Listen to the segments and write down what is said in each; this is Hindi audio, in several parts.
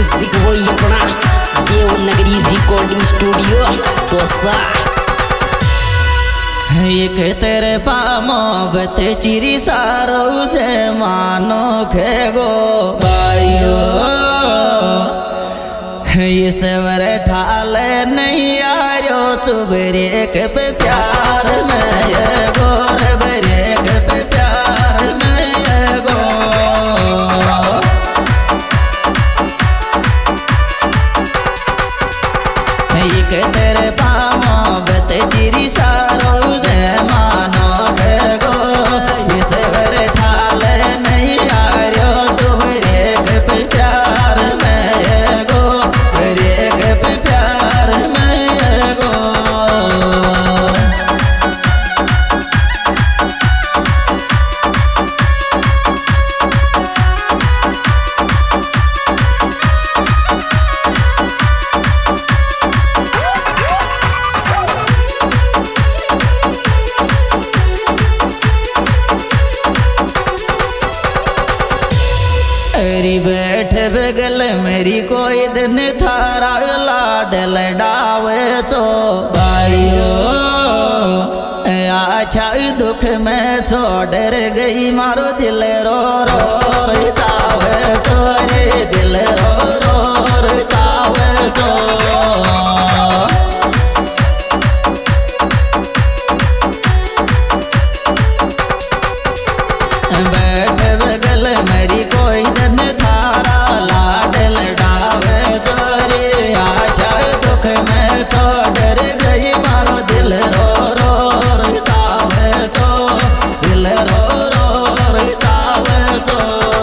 म्यूजिक वही अपना देवनगरी रिकॉर्डिंग स्टूडियो दोसा। एक तेरे पामो बत चिरी सारो जे मानो खेगो भाइयो ये सवर ठाले नहीं आयो चुबरे के पे प्यार में ये गोर बरे के पे प्यार में ये गो एक तेरे पामो बत चिरी सारो जे मानो खेगो ये सवर ठाले नहीं आयो चुबरे के पे प्यार में ये गो प्यार में गो। अरी बैठ बगल मेरी कोई दिन थारा लाडल डावे चो भाइयो अच्छा दुख में छोड़ गई मारो दिल रो रो चावे चो रे दिल रो रो चावे चो। बैठ बगल मेरी कोई दिन थारा लाडल डावे चोरी आजा दुख में छोड़ गई मारो दिल रो रो चावे चो दिल रो रो चावे चो।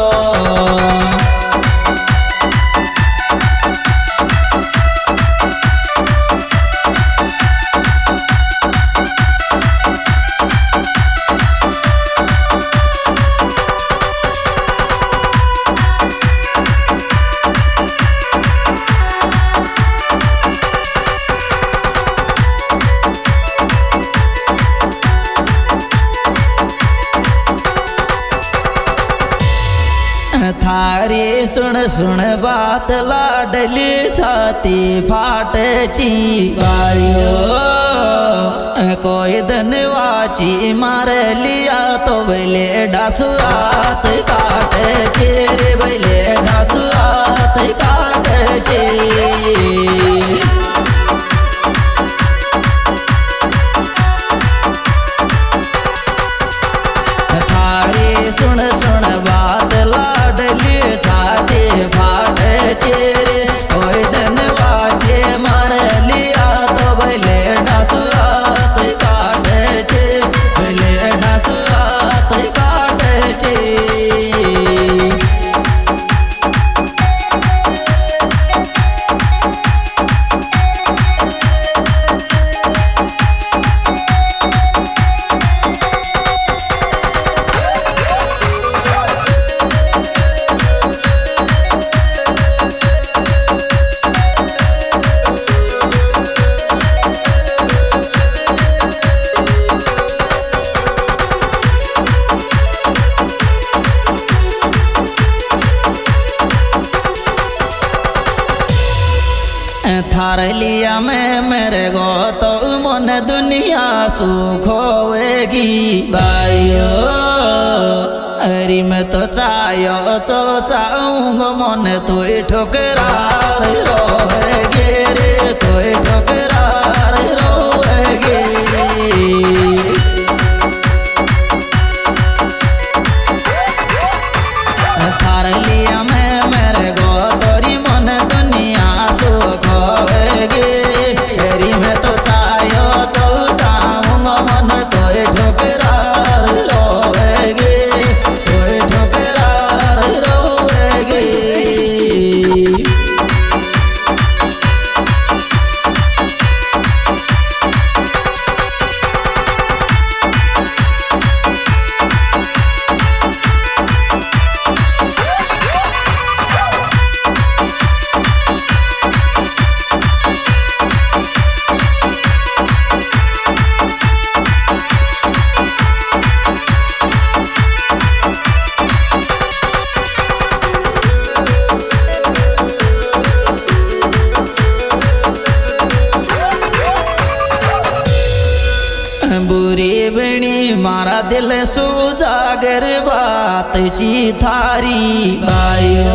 थारी सुन सुन बात लाडली छाती फाटे ची भाइयो कोई धनवाची मारे लिया तो बेले डासुआत काटे ची रे बेले डासुआत काटे ची। थारी सुन सुन बात लाडली छाती फाटे चेरे कोई दिन बाजे मार लिया तो बेले डासुआत काटे चे बेले डासुआत काटे चे। थार लिया मैं मेरे गो तो मन दुनिया सुख होएगी भाइयो अरे मैं तो चायो चो चाहूँगा मन तो ठोकरार रोएगे रे तो ठोकरार रोएगे। थार लिया मैं मेरे गो तोरी मन दुनिया सुख होएगी तेरी मैं तो चायो चो चाहूँगा मन तो ठोकरार रोएगी तो ठोकरार रोएगी। दिल सुजागर बात ची थारी भाइयो।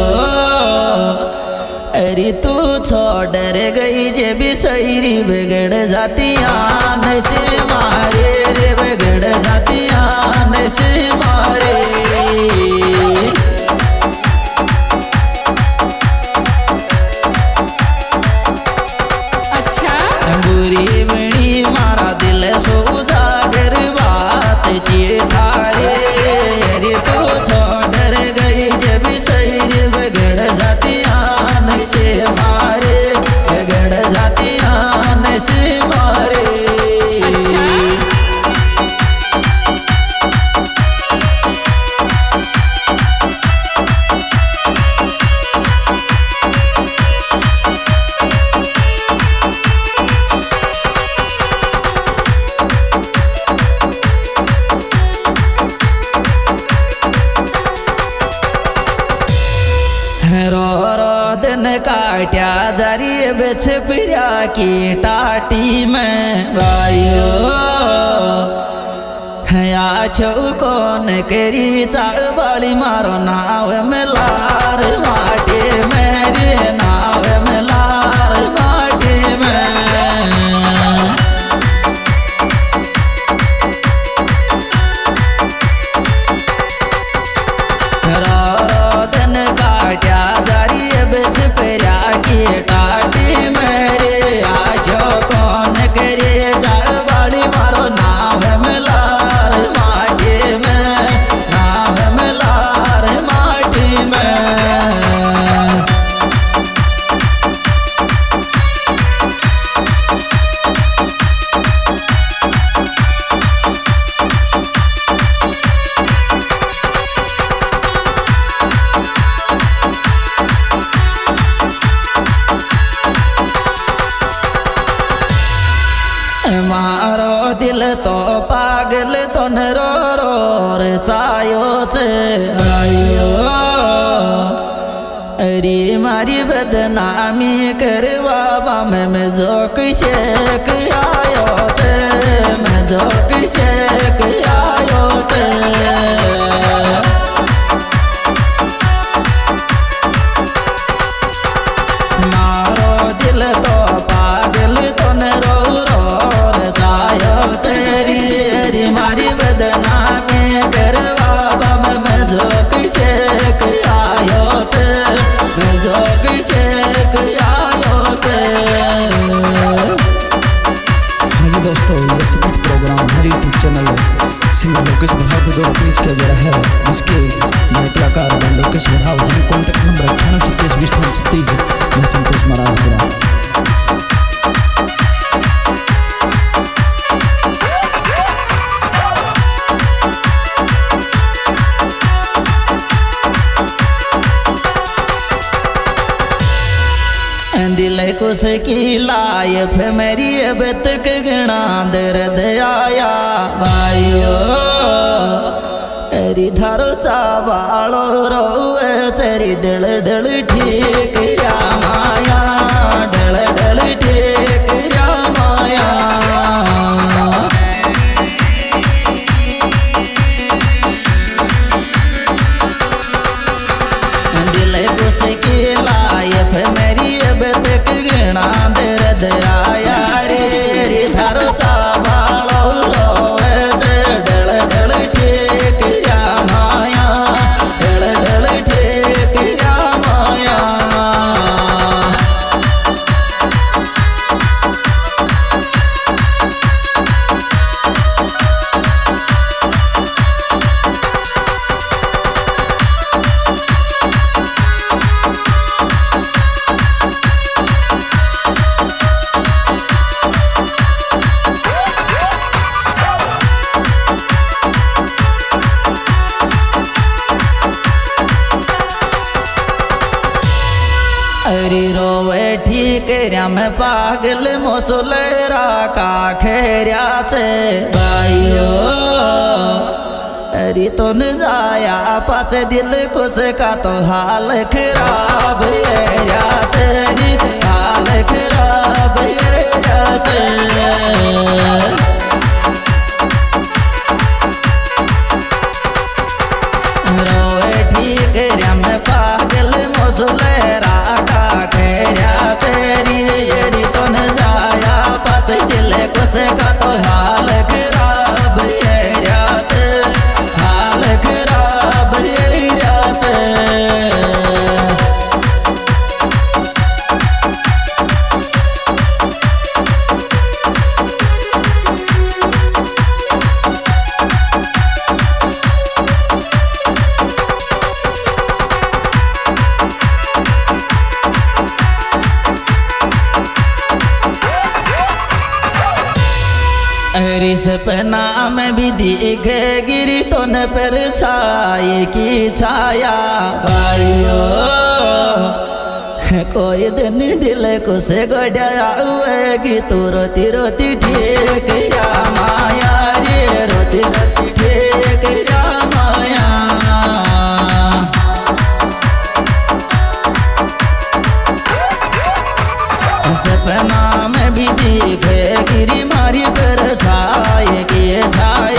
अरे तू छोड़ गई जे भी सैरी बिगड़ जाती आन से मारे रे बिगड़ जाती आन से मारे। बुरी बड़ी मारा दिल सुजागर बात ची थारे। अरे तू छोड़ गई जब सैर बिगड़ जाती आन से मारे बिगड़ जाती आन से मारे। रो रो दिन काट्या जारी बेच पिया की टाटी में भाइयो। या छो कौन करी चाल बाली मारो नाव में लार माटे मेरे नाव में लार माटे में। टाटी मेरे आजो कौन करे चाल बाड़ी मारो नाव में लार माटी में नाव में लार माटी में। मारो दिल तो पागल तो न रो रो रे चायो से आयो। अरे मारी बदनामी करवा में जोक शेक आयो से मैं जोक शेक आयो से। मारो दिल तो पागल तो न रो तेरी मारी बदनामी करवा में जोक शेक आयो से मैं जोक शेक आयो से। हाँ जी दोस्तों, ये स्पोर्ट प्रोग्राम हमारे YouTube channel singer Lokesh Bahav के द्वारा पेश किया जा रहा है, जिसके नाट्यकार लोकेश बहाव, जिनका कॉन्टैक्ट नंबर 98272036। मैं संतोष महाराजपुरा। दिल कुछ की लाइफ मेरी अब तक गणा दर्द आया भाइयो। अरे धारो चावालो रो चरी डल डल ठीक रामाया डल डल ठीक रामाया। दिल कुछ की लाइफ मेरी अब तक गणा दर्द आया रे। धारो चावालो रोवे डल डल ठीक रामाया डल डल ठीक रामाया। अरे रोवे ठीक राम पागल मोसलेरा का खेरिया से भाइयो। अरे तो न जाया पाच दिल कुछ का तो हाल खराब से हाल खराब से। काका खेरा तेरी येरी तो न जाया पास दिल कुछ का तो हाल खराब येरा से हाल खराब येरा से हरी सपना में भी दिखे गिरी तो न पर छाए की छाया भाइयों कोई दिन दिल को से गड़ाया हुएगी तो रोती रोती ठीक या माया रे रोती रोती ठीक या माया सपना में भी दिखे गिरी मारी पर छाए की छाया